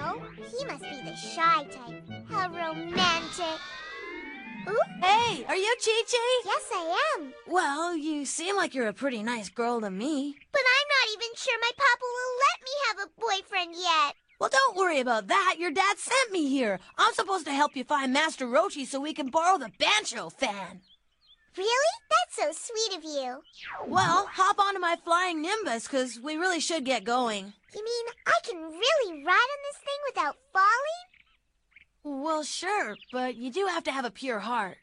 Oh, he must be the shy type. How romantic. Ooh. Hey, are you Chi-Chi? Yes, I am. Well, you seem like you're a pretty nice girl to me. But I'm not even sure my papa will let me have a boyfriend yet. Well, don't worry about that. Your dad sent me here. I'm supposed to help you find Master Roshi so we can borrow the Bancho fan. Really? That's so sweet of you. Well, hop onto my flying Nimbus, because we really should get going. You mean I can really ride on this thing without falling? Well, sure, but you do have to have a pure heart.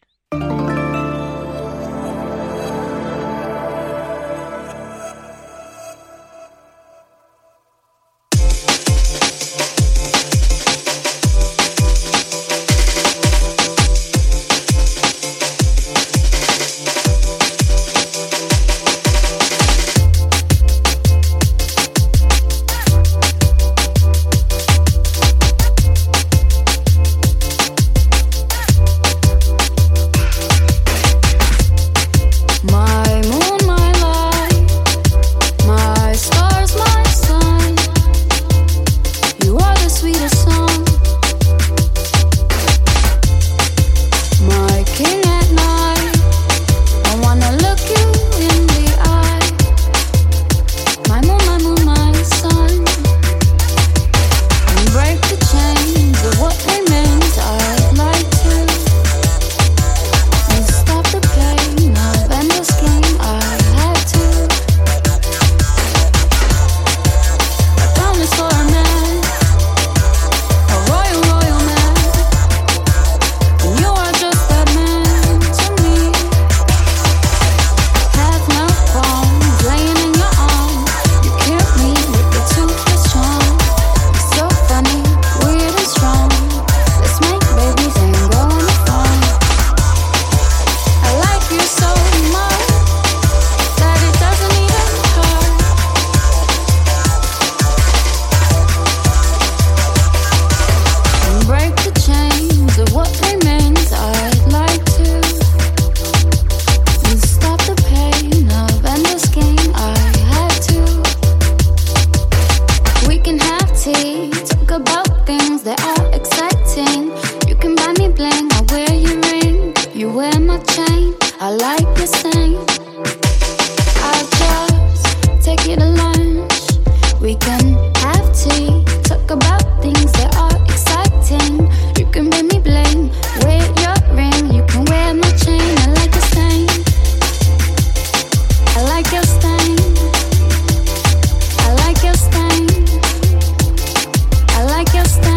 I like your stain.